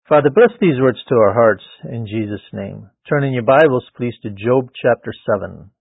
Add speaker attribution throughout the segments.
Speaker 1: Father, bless these words to our hearts in Jesus' name. Turn in your Bibles, please, to Job chapter 7.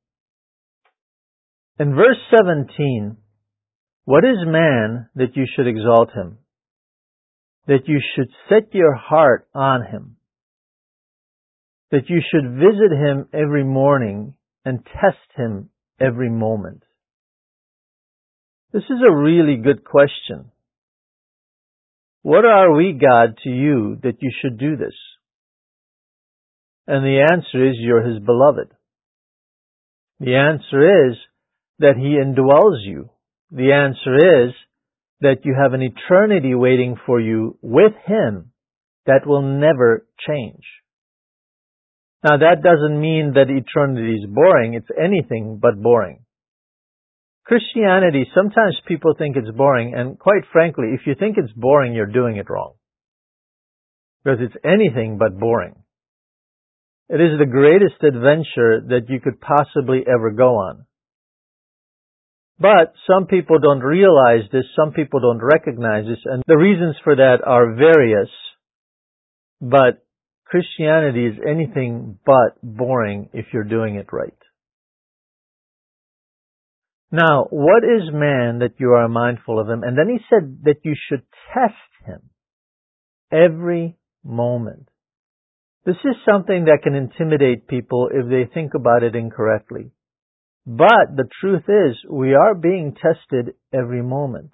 Speaker 1: In verse 17, what is man that you should exalt him? That you should set your heart on him? That you should visit him every morning and test him every moment? This is a really good question. What are we, God, to you that you should do this? And the answer is you're his beloved. The answer is that he indwells you. The answer is that you have an eternity waiting for you with him that will never change. Now that doesn't mean that eternity is boring. It's anything but boring. Christianity, sometimes people think it's boring, and quite frankly, if you think it's boring, you're doing it wrong. Because it's anything but boring. It is the greatest adventure that you could possibly ever go on. But some people don't realize this, some people don't recognize this, and the reasons for that are various. But Christianity is anything but boring if you're doing it right. Now, what is man that you are mindful of him? And then he said that you should test him every moment. This is something that can intimidate people if they think about it incorrectly. But the truth is, we are being tested every moment.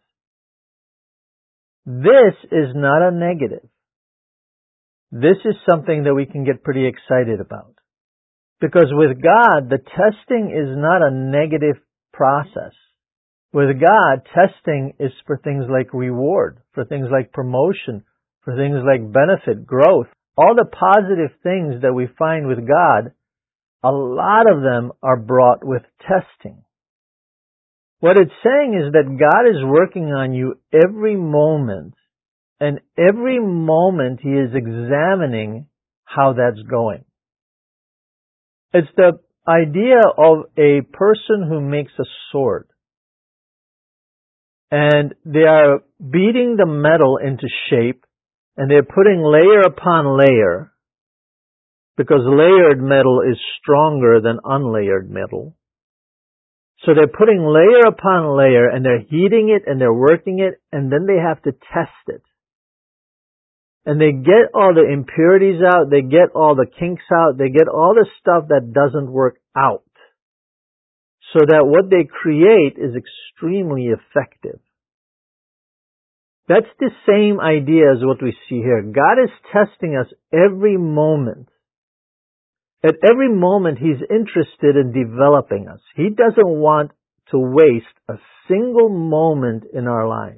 Speaker 1: This is not a negative. This is something that we can get pretty excited about. Because with God, the testing is not a negative process. With God, testing is for things like reward, for things like promotion, for things like benefit, growth. All the positive things that we find with God, a lot of them are brought with testing. What it's saying is that God is working on you every moment, and every moment He is examining how that's going. It's the idea of a person who makes a sword, and they are beating the metal into shape, and they're putting layer upon layer, because layered metal is stronger than unlayered metal. So they're putting layer upon layer, and they're heating it, and they're working it, and then they have to test it. And they get all the impurities out, they get all the kinks out, they get all the stuff that doesn't work out, so that what they create is extremely effective. That's the same idea as what we see here. God is testing us every moment. At every moment, He's interested in developing us. He doesn't want to waste a single moment in our lives.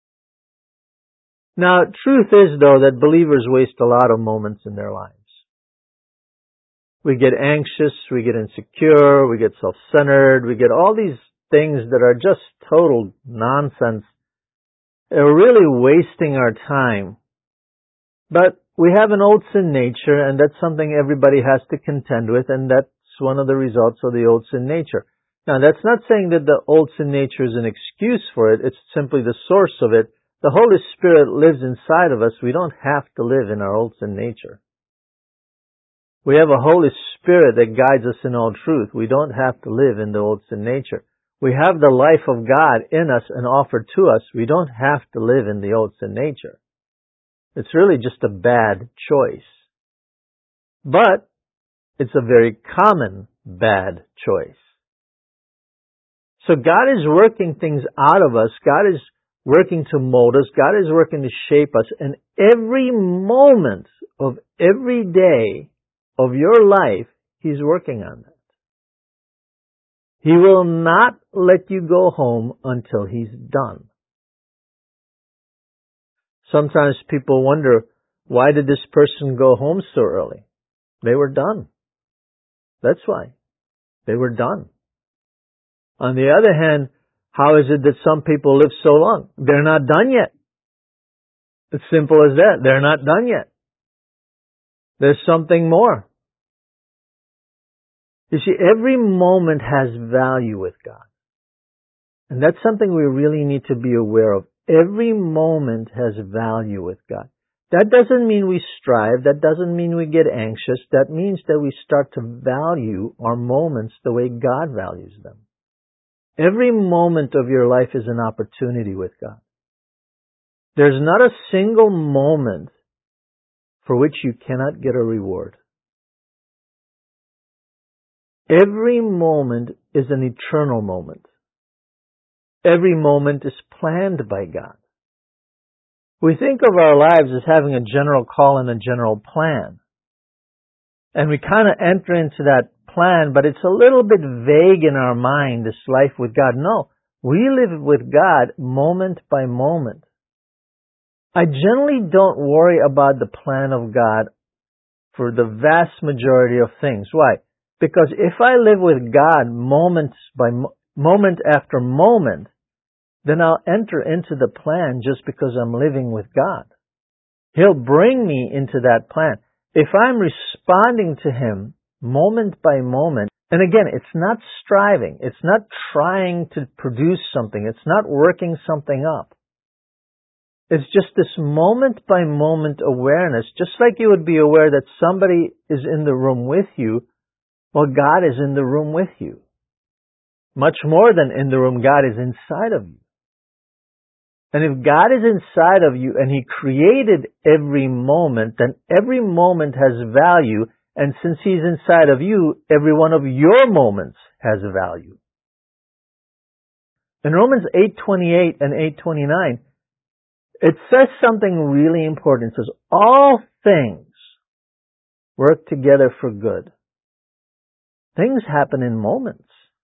Speaker 1: Now, truth is, though, that believers waste a lot of moments in their lives. We get anxious, we get insecure, we get self-centered, we get all these things that are just total nonsense. They're really wasting our time. But we have an old sin nature, and that's something everybody has to contend with, and that's one of the results of the old sin nature. Now, that's not saying that the old sin nature is an excuse for it. It's simply the source of it. The Holy Spirit lives inside of us. We don't have to live in our old sin nature. We have a Holy Spirit that guides us in all truth. We don't have to live in the old sin nature. We have the life of God in us and offered to us. We don't have to live in the old sin nature. It's really just a bad choice. But it's a very common bad choice. So God is working things out of us. God is working to mold us. God is working to shape us. And every moment of every day of your life, He's working on that. He will not let you go home until He's done. Sometimes people wonder, why did this person go home so early? They were done. That's why. They were done. On the other hand, how is it that some people live so long? They're not done yet. It's simple as that. They're not done yet. There's something more. You see, every moment has value with God. And that's something we really need to be aware of. Every moment has value with God. That doesn't mean we strive. That doesn't mean we get anxious. That means that we start to value our moments the way God values them. Every moment of your life is an opportunity with God. There's not a single moment for which you cannot get a reward. Every moment is an eternal moment. Every moment is planned by God. We think of our lives as having a general call and a general plan. And we kind of enter into that plan, but it's a little bit vague in our mind, this life with God. No, we live with God moment by moment. I generally don't worry about the plan of God for the vast majority of things. Why? Because if I live with God moment after moment, then I'll enter into the plan just because I'm living with God. He'll bring me into that plan. If I'm responding to Him moment by moment, and again, it's not striving, it's not trying to produce something, it's not working something up. It's just this moment by moment awareness, just like you would be aware that somebody is in the room with you. Well, God is in the room with you. Much more than in the room, God is inside of you. And if God is inside of you and He created every moment, then every moment has value. And since He's inside of you, every one of your moments has value. In Romans 8:28 and 8:29, it says something really important. It says, all things work together for good. Things happen in moments.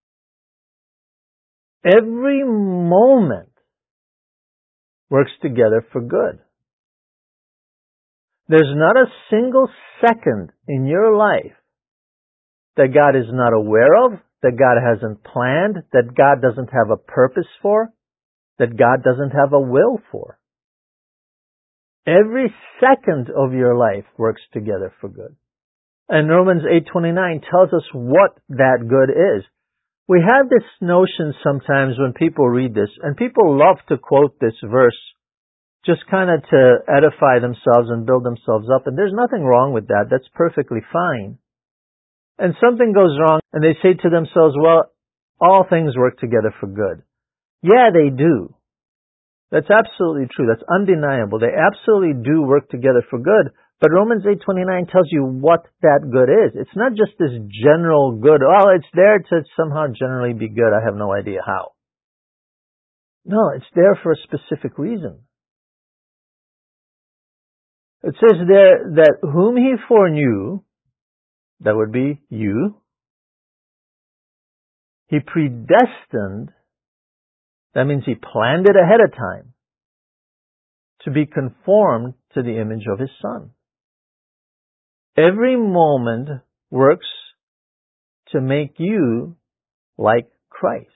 Speaker 1: Every moment works together for good. There's not a single second in your life that God is not aware of, that God hasn't planned, that God doesn't have a purpose for, that God doesn't have a will for. Every second of your life works together for good. And Romans 8:29 tells us what that good is. We have this notion sometimes when people read this, and people love to quote this verse just kind of to edify themselves and build themselves up. And there's nothing wrong with that. That's perfectly fine. And something goes wrong, and they say to themselves, well, all things work together for good. Yeah, they do. That's absolutely true. That's undeniable. They absolutely do work together for good. But Romans 8:29 tells you what that good is. It's not just this general good. Oh, it's there to somehow generally be good. I have no idea how. No, it's there for a specific reason. It says there that whom He foreknew, that would be you, He predestined, that means He planned it ahead of time, to be conformed to the image of His Son. Every moment works to make you like Christ.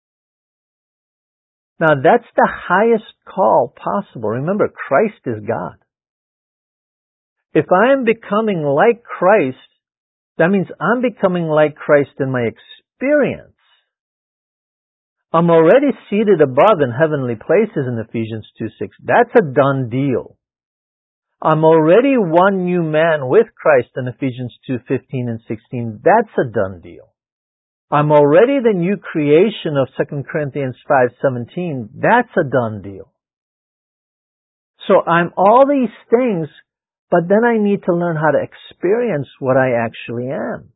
Speaker 1: Now that's the highest call possible. Remember, Christ is God. If I am becoming like Christ, that means I'm becoming like Christ in my experience. I'm already seated above in heavenly places in Ephesians 2:6. That's a done deal. I'm already one new man with Christ in Ephesians 2:15 and 16. That's a done deal. I'm already the new creation of 2 Corinthians 5:17. That's a done deal. So I'm all these things, but then I need to learn how to experience what I actually am.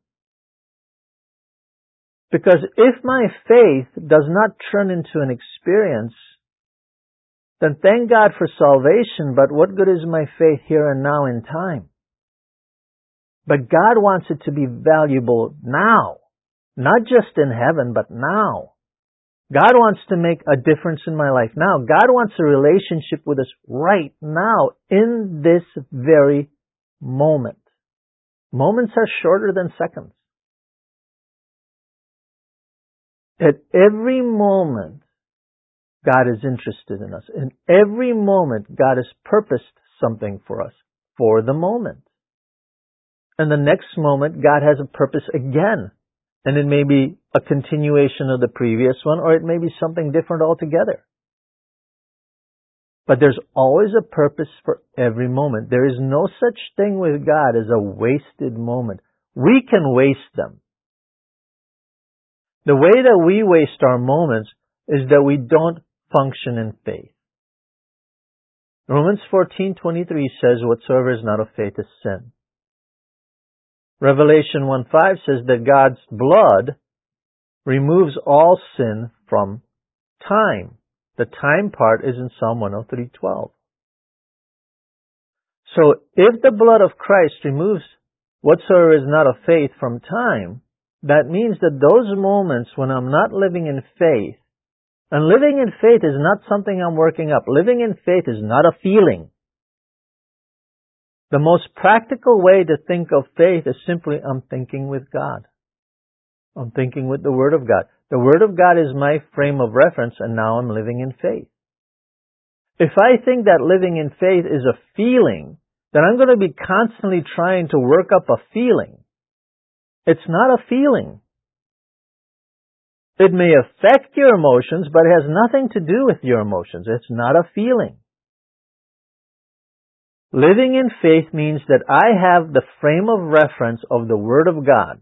Speaker 1: Because if my faith does not turn into an experience, then thank God for salvation, but what good is my faith here and now in time? But God wants it to be valuable now, not just in heaven, but now. God wants to make a difference in my life now. God wants a relationship with us right now, in this very moment. Moments are shorter than seconds. At every moment, God is interested in us. In every moment, God has purposed something for us for the moment. And the next moment, God has a purpose again. And it may be a continuation of the previous one, or it may be something different altogether. But there's always a purpose for every moment. There is no such thing with God as a wasted moment. We can waste them. The way that we waste our moments is that we don't function in faith. Romans 14:23 says, whatsoever is not of faith is sin. Revelation 1:5 says that God's blood removes all sin from time. The time part is in Psalm 103:12. So if the blood of Christ removes whatsoever is not of faith from time, that means that those moments when I'm not living in faith, and living in faith is not something I'm working up. Living in faith is not a feeling. The most practical way to think of faith is simply, I'm thinking with God. I'm thinking with the Word of God. The Word of God is my frame of reference, and now I'm living in faith. If I think that living in faith is a feeling, then I'm going to be constantly trying to work up a feeling. It's not a feeling. It may affect your emotions, but it has nothing to do with your emotions. It's not a feeling. Living in faith means that I have the frame of reference of the Word of God.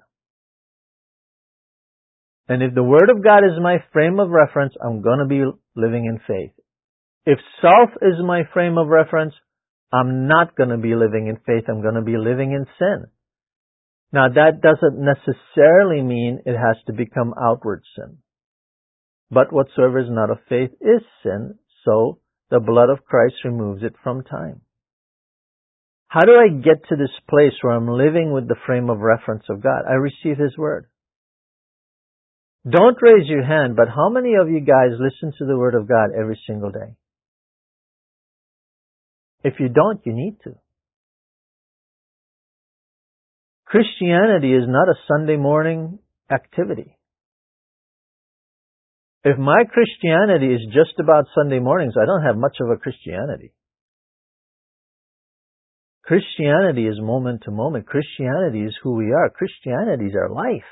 Speaker 1: And if the Word of God is my frame of reference, I'm going to be living in faith. If self is my frame of reference, I'm not going to be living in faith. I'm going to be living in sin. Now, that doesn't necessarily mean it has to become outward sin. But whatsoever is not of faith is sin, so the blood of Christ removes it from time. How do I get to this place where I'm living with the frame of reference of God? I receive His Word. Don't raise your hand, but how many of you guys listen to the Word of God every single day? If you don't, you need to. Christianity is not a Sunday morning activity. If my Christianity is just about Sunday mornings, I don't have much of a Christianity. Christianity is moment to moment. Christianity is who we are. Christianity is our life.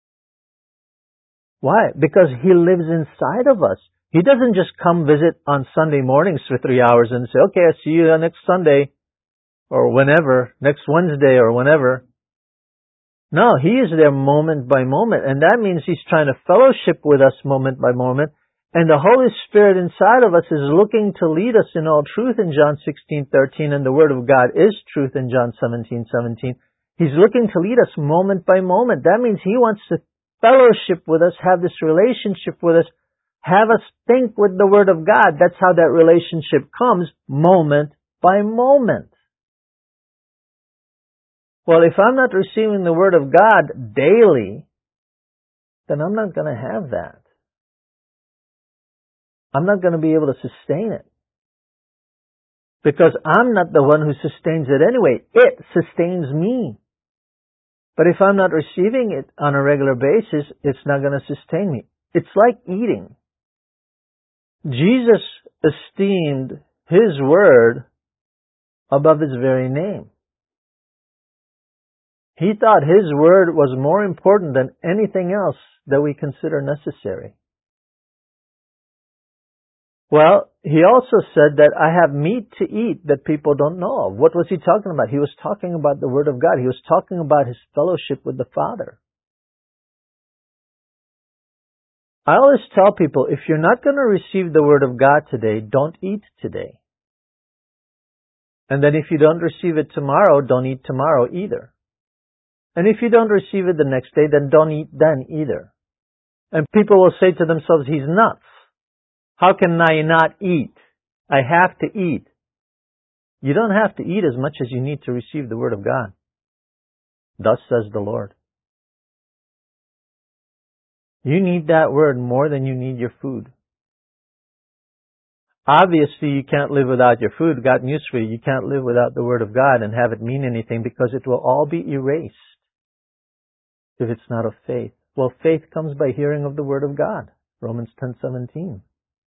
Speaker 1: Why? Because He lives inside of us. He doesn't just come visit on Sunday mornings for 3 hours and say, okay, I'll see you next Sunday or whenever, next Wednesday or whenever. No, He is there moment by moment, and that means He's trying to fellowship with us moment by moment, and the Holy Spirit inside of us is looking to lead us in all truth in John 16:13, and the Word of God is truth in John 17:17. He's looking to lead us moment by moment. That means He wants to fellowship with us, have this relationship with us, have us think with the Word of God. That's how that relationship comes, moment by moment. Well, if I'm not receiving the Word of God daily, then I'm not going to have that. I'm not going to be able to sustain it. Because I'm not the one who sustains it anyway. It sustains me. But if I'm not receiving it on a regular basis, it's not going to sustain me. It's like eating. Jesus esteemed His Word above His very name. He thought His Word was more important than anything else that we consider necessary. Well, He also said that I have meat to eat that people don't know of. What was He talking about? He was talking about the Word of God. He was talking about His fellowship with the Father. I always tell people, if you're not going to receive the Word of God today, don't eat today. And then if you don't receive it tomorrow, don't eat tomorrow either. And if you don't receive it the next day, then don't eat then either. And people will say to themselves, he's nuts. How can I not eat? I have to eat. You don't have to eat as much as you need to receive the Word of God. Thus says the Lord. You need that Word more than you need your food. Obviously, you can't live without your food. Got news for you. You can't live without the Word of God and have it mean anything, because it will all be erased if it's not of faith. Well, faith comes by hearing of the Word of God. Romans 10:17.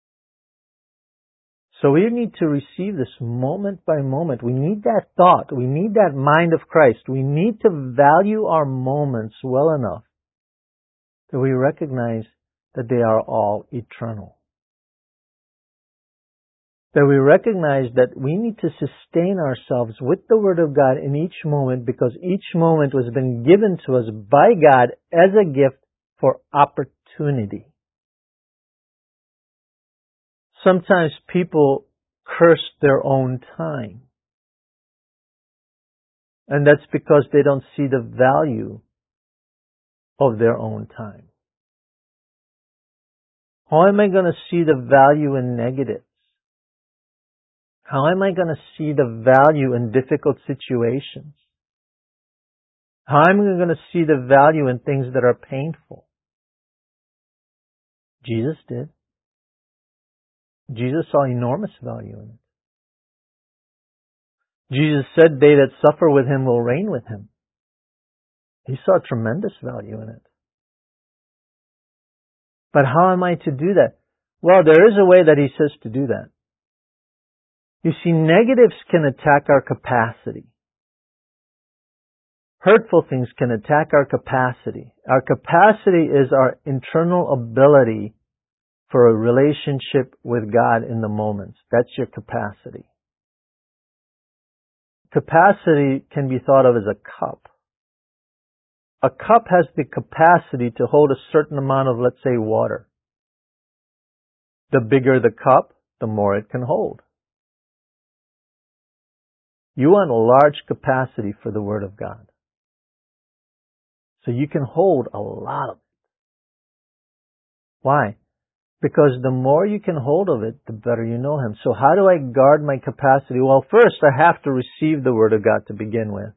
Speaker 1: So we need to receive this moment by moment. We need that thought. We need that mind of Christ. We need to value our moments well enough that we recognize that they are all eternal. that we recognize that we need to sustain ourselves with the Word of God in each moment, because each moment was been given to us by God as a gift for opportunity. Sometimes people curse their own time. And that's because they don't see the value of their own time. How am I going to see the value in negatives? How am I going to see the value in difficult situations? How am I going to see the value in things that are painful? Jesus did. Jesus saw enormous value in it. Jesus said, "They that suffer with him will reign with him." He saw tremendous value in it. But how am I to do that? Well, there is a way that he says to do that. You see, negatives can attack our capacity. Hurtful things can attack our capacity. Our capacity is our internal ability for a relationship with God in the moments. That's your capacity. Capacity can be thought of as a cup. A cup has the capacity to hold a certain amount of, let's say, water. The bigger the cup, the more it can hold. You want a large capacity for the Word of God, so you can hold a lot of it. Why? Because the more you can hold of it, the better you know Him. So how do I guard my capacity? Well, first I have to receive the Word of God to begin with.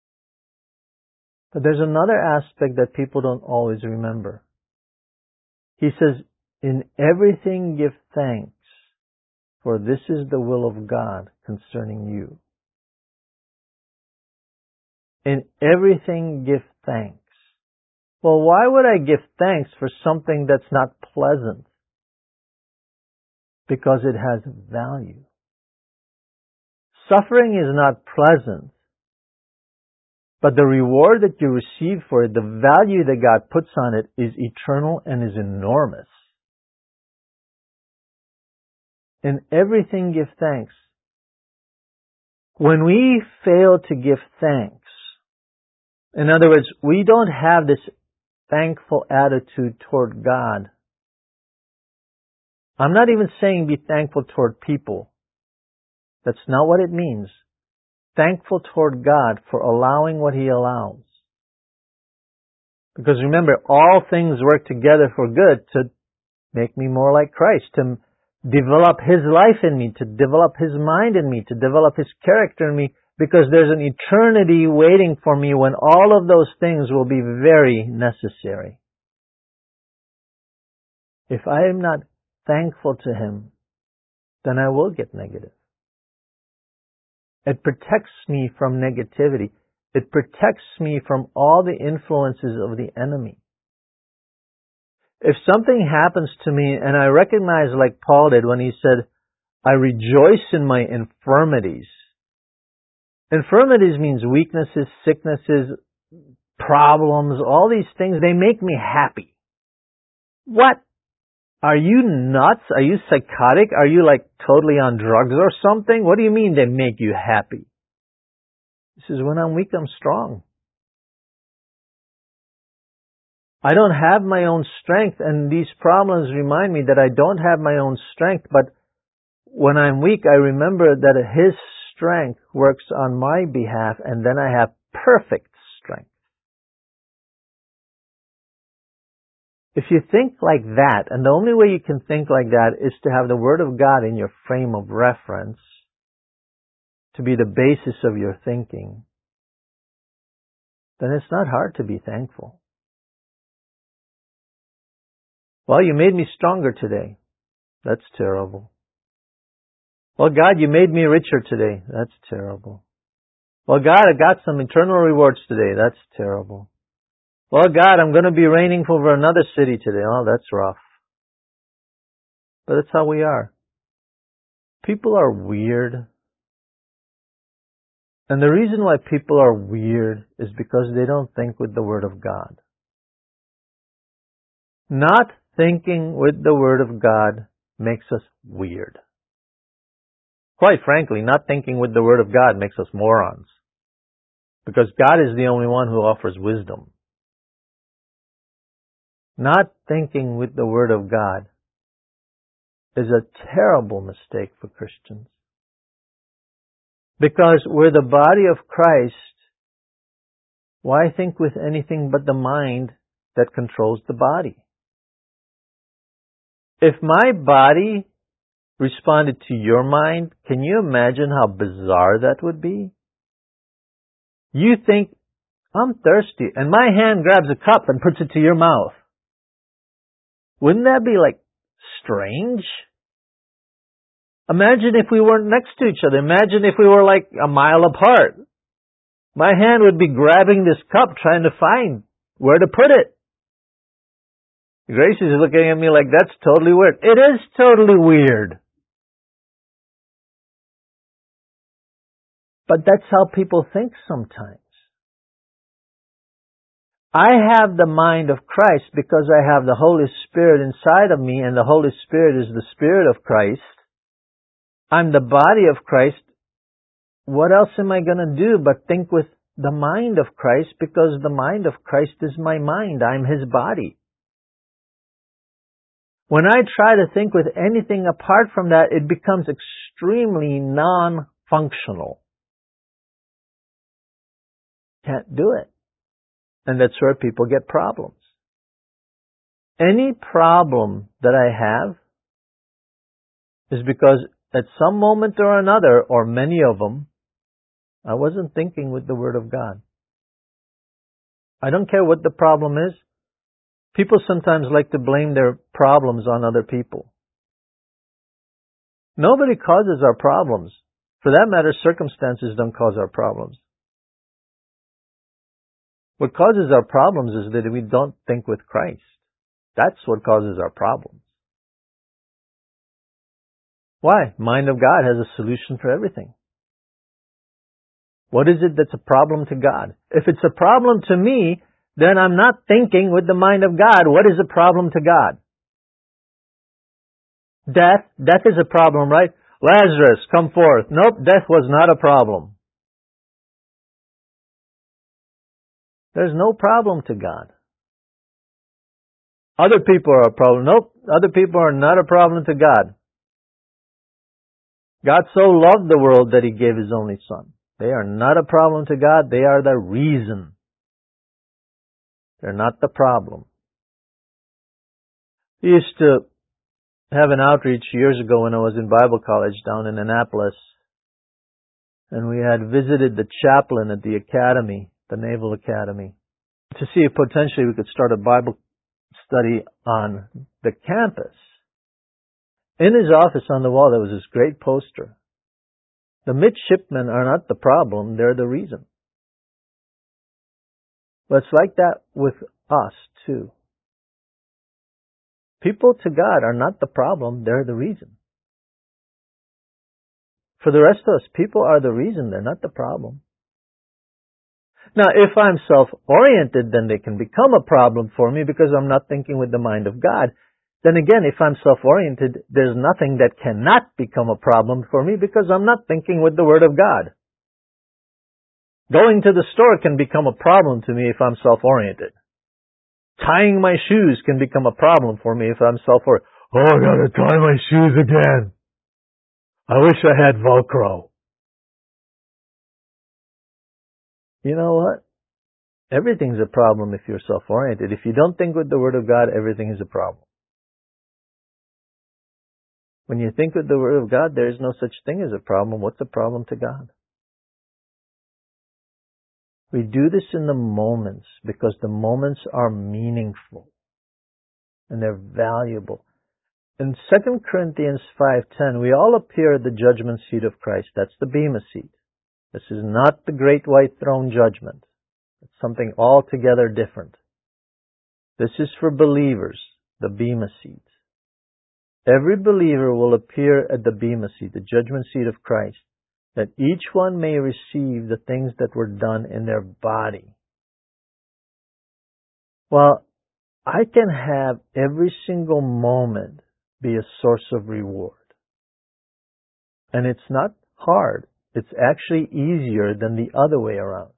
Speaker 1: But there's another aspect that people don't always remember. He says, "In everything give thanks, for this is the will of God concerning you." In everything give thanks. Well, why would I give thanks for something that's not pleasant? Because it has value. Suffering is not pleasant, but the reward that you receive for it, the value that God puts on it, is eternal and is enormous. In everything give thanks. When we fail to give thanks, in other words, we don't have this thankful attitude toward God. I'm not even saying be thankful toward people. That's not what it means. Thankful toward God for allowing what He allows. Because remember, all things work together for good to make me more like Christ, to develop His life in me, to develop His mind in me, to develop His character in me, because there's an eternity waiting for me when all of those things will be very necessary. If I am not thankful to Him, then I will get negative. It protects me from negativity. It protects me from all the influences of the enemy. If something happens to me and I recognize, like Paul did when he said, "I rejoice in my infirmities." Infirmities means weaknesses, sicknesses, problems, all these things. They make me happy. What? Are you nuts? Are you psychotic? Are you like totally on drugs or something? What do you mean they make you happy? He says, when I'm weak, I'm strong. I don't have my own strength, and these problems remind me that I don't have my own strength, but when I'm weak, I remember that His strength works on my behalf, and then I have perfect strength. If you think like that, and the only way you can think like that is to have the Word of God in your frame of reference, to be the basis of your thinking, then it's not hard to be thankful. Well, you made me stronger today. That's terrible. Well, God, you made me richer today. That's terrible. Well, God, I got some eternal rewards today. That's terrible. Well, God, I'm going to be reigning over another city today. Oh, that's rough. But that's how we are. People are weird. And the reason why people are weird is because they don't think with the Word of God. Not thinking with the Word of God makes us weird. Quite frankly, not thinking with the Word of God makes us morons. Because God is the only one who offers wisdom. Not thinking with the Word of God is a terrible mistake for Christians. Because we're the body of Christ, why think with anything but the mind that controls the body? If my body responded to your mind, can you imagine how bizarre that would be? You think, I'm thirsty, and my hand grabs a cup and puts it to your mouth. Wouldn't that be strange? Imagine if we weren't next to each other. Imagine if we were a mile apart. My hand would be grabbing this cup trying to find where to put it. Grace is looking at me like that's totally weird. It is totally weird. But that's how people think sometimes. I have the mind of Christ because I have the Holy Spirit inside of me, and the Holy Spirit is the Spirit of Christ. I'm the body of Christ. What else am I going to do but think with the mind of Christ, because the mind of Christ is my mind. I'm His body. When I try to think with anything apart from that, it becomes extremely non-functional. Can't do it. And that's where people get problems. Any problem that I have is because at some moment or another, or many of them, I wasn't thinking with the Word of God. I don't care what the problem is. People sometimes like to blame their problems on other people. Nobody causes our problems. For that matter, circumstances don't cause our problems. What causes our problems is that we don't think with Christ. That's what causes our problems. Why? Mind of God has a solution for everything. What is it that's a problem to God? If it's a problem to me, then I'm not thinking with the mind of God. What is a problem to God? Death. Death is a problem, right? Lazarus, come forth. Nope, death was not a problem. There's no problem to God. Other people are a problem. Nope, other people are not a problem to God. God so loved the world that He gave His only Son. They are not a problem to God. They are the reason. They're not the problem. We used to have an outreach years ago when I was in Bible college down in Annapolis. And we had visited the chaplain at the academy, the Naval Academy, to see if potentially we could start a Bible study on the campus. In his office on the wall there was this great poster. The midshipmen are not the problem, they're the reason. But it's like that with us too. People to God are not the problem, they're the reason. For the rest of us, people are the reason, they're not the problem. Now, if I'm self-oriented, then they can become a problem for me because I'm not thinking with the mind of God. Then again, if I'm self-oriented, there's nothing that cannot become a problem for me because I'm not thinking with the Word of God. Going to the store can become a problem to me if I'm self-oriented. Tying my shoes can become a problem for me if I'm self-oriented. Oh, I gotta tie my shoes again. I wish I had Velcro. You know what? Everything's a problem if you're self-oriented. If you don't think with the Word of God, everything is a problem. When you think with the Word of God, there is no such thing as a problem. What's a problem to God? We do this in the moments because the moments are meaningful and they're valuable. In 2 Corinthians 5:10, we all appear at the judgment seat of Christ. That's the Bema seat. This is not the great white throne judgment. It's something altogether different. This is for believers, the Bema seat. Every believer will appear at the Bema seat, the judgment seat of Christ, that each one may receive the things that were done in their body. Well, I can have every single moment be a source of reward. And it's not hard. It's actually easier than the other way around.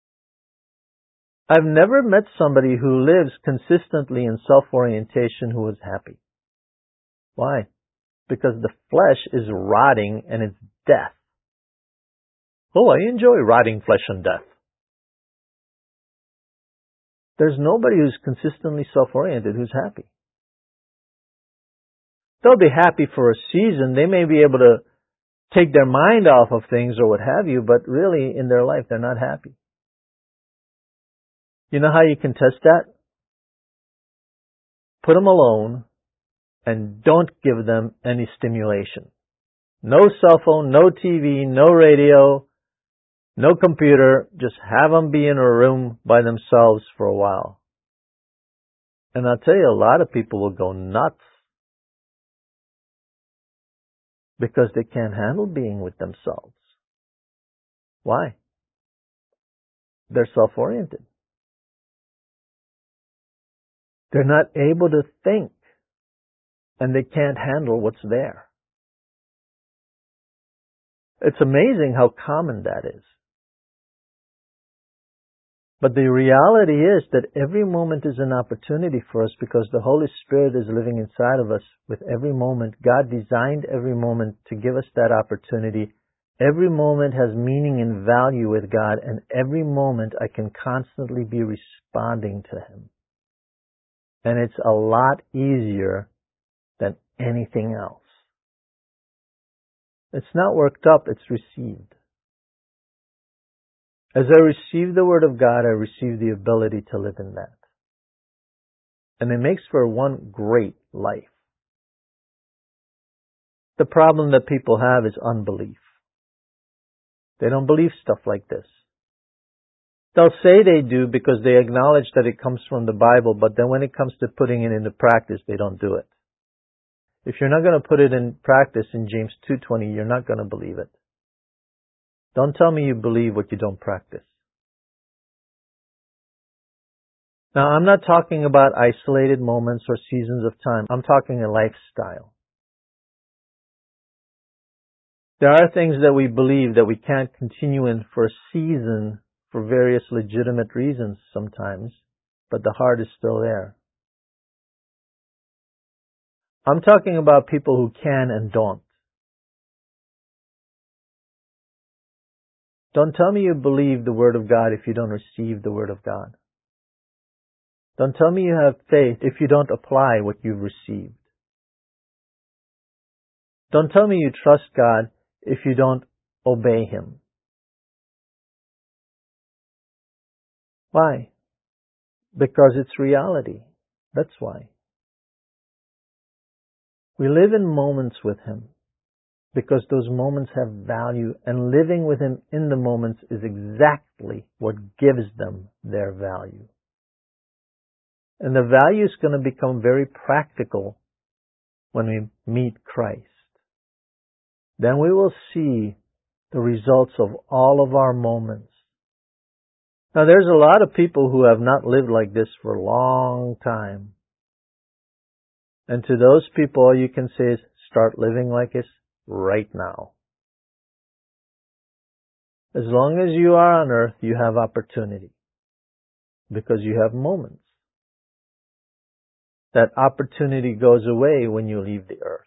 Speaker 1: I've never met somebody who lives consistently in self-orientation who is happy. Why? Because the flesh is rotting and it's death. Oh, I enjoy rotting flesh and death. There's nobody who's consistently self-oriented who's happy. They'll be happy for a season. They may be able to take their mind off of things or what have you, but really in their life they're not happy. You know how you can test that? Put them alone and don't give them any stimulation. No cell phone, no TV, no radio, no computer. Just have them be in a room by themselves for a while. And I'll tell you, a lot of people will go nuts because they can't handle being with themselves. Why? They're self-oriented. They're not able to think, and they can't handle what's there. It's amazing how common that is. But the reality is that every moment is an opportunity for us because the Holy Spirit is living inside of us with every moment. God designed every moment to give us that opportunity. Every moment has meaning and value with God, and every moment I can constantly be responding to Him. And it's a lot easier than anything else. It's not worked up, it's received. As I receive the Word of God, I receive the ability to live in that. And it makes for one great life. The problem that people have is unbelief. They don't believe stuff like this. They'll say they do because they acknowledge that it comes from the Bible, but then when it comes to putting it into practice, they don't do it. If you're not going to put it in practice in James 2:20, you're not going to believe it. Don't tell me you believe what you don't practice. Now, I'm not talking about isolated moments or seasons of time. I'm talking a lifestyle. There are things that we believe that we can't continue in for a season for various legitimate reasons sometimes, but the heart is still there. I'm talking about people who can and don't. Don't tell me you believe the Word of God if you don't receive the Word of God. Don't tell me you have faith if you don't apply what you've received. Don't tell me you trust God if you don't obey Him. Why? Because it's reality. That's why. We live in moments with Him because those moments have value, and living with Him in the moments is exactly what gives them their value. And the value is going to become very practical when we meet Christ. Then we will see the results of all of our moments. Now, there's a lot of people who have not lived like this for a long time. And to those people, all you can say is, start living like this right now. As long as you are on earth, you have opportunity. Because you have moments. That opportunity goes away when you leave the earth.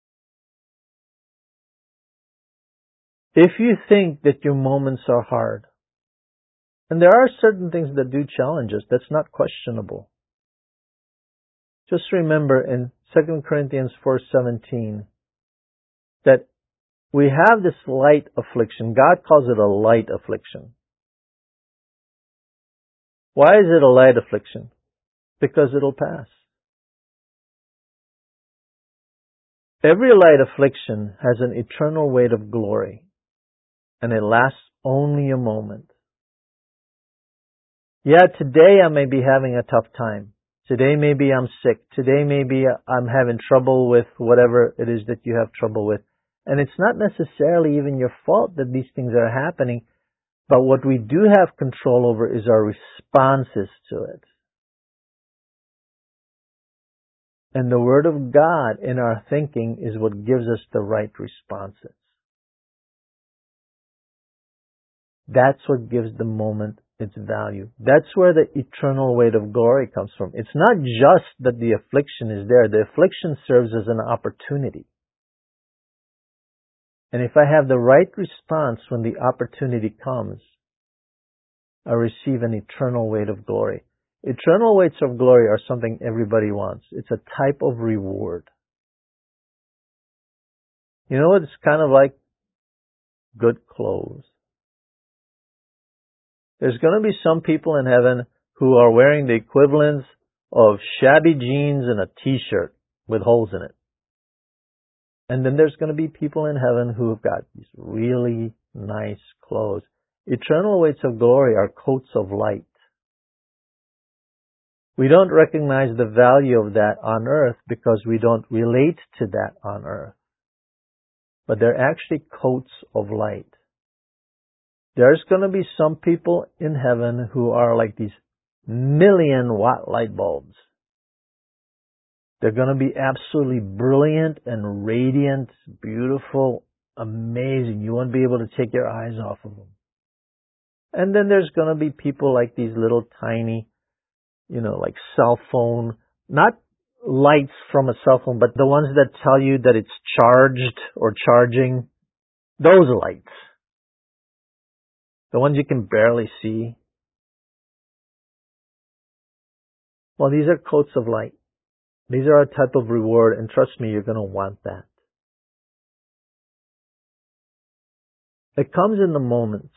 Speaker 1: If you think that your moments are hard, and there are certain things that do challenge us, that's not questionable. Just remember in 2 Corinthians 4:17 that we have this light affliction. God calls it a light affliction. Why is it a light affliction? Because it'll pass. Every light affliction has an eternal weight of glory, and it lasts only a moment. Yeah, today I may be having a tough time. Today maybe I'm sick. Today maybe I'm having trouble with whatever it is that you have trouble with. And it's not necessarily even your fault that these things are happening, but what we do have control over is our responses to it. And the Word of God in our thinking is what gives us the right responses. That's what gives the moment its value. That's where the eternal weight of glory comes from. It's not just that the affliction is there. The affliction serves as an opportunity. And if I have the right response when the opportunity comes, I receive an eternal weight of glory. Eternal weights of glory are something everybody wants. It's a type of reward. You know what? It's kind of like good clothes. There's going to be some people in heaven who are wearing the equivalent of shabby jeans and a t-shirt with holes in it. And then there's going to be people in heaven who have got these really nice clothes. Eternal weights of glory are coats of light. We don't recognize the value of that on earth because we don't relate to that on earth. But they're actually coats of light. There's going to be some people in heaven who are like these 1,000,000-watt light bulbs. They're going to be absolutely brilliant and radiant, beautiful, amazing. You won't be able to take your eyes off of them. And then there's going to be people like these little tiny, like cell phone, not lights from a cell phone, but the ones that tell you that it's charged or charging. Those lights. The ones you can barely see. Well, these are coats of light. These are a type of reward, and trust me, you're going to want that. It comes in the moments.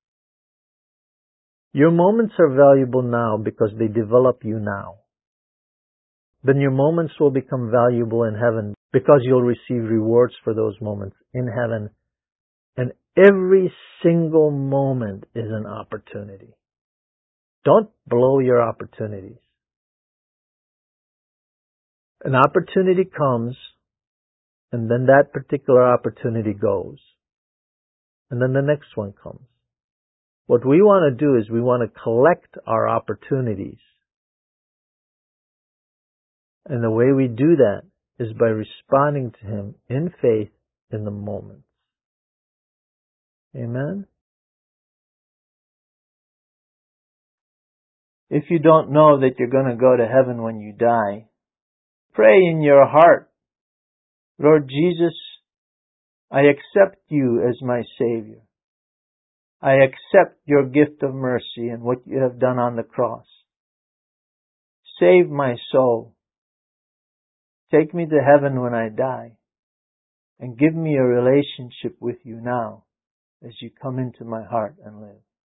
Speaker 1: Your moments are valuable now because they develop you now. Then your moments will become valuable in heaven because you'll receive rewards for those moments in heaven. And every single moment is an opportunity. Don't blow your opportunities. An opportunity comes, and then that particular opportunity goes. And then the next one comes. What we want to do is we want to collect our opportunities. And the way we do that is by responding to Him in faith in the moment. Amen? If you don't know that you're going to go to heaven when you die, pray in your heart, Lord Jesus, I accept you as my Savior. I accept your gift of mercy and what you have done on the cross. Save my soul. Take me to heaven when I die, and give me a relationship with you now as you come into my heart and live.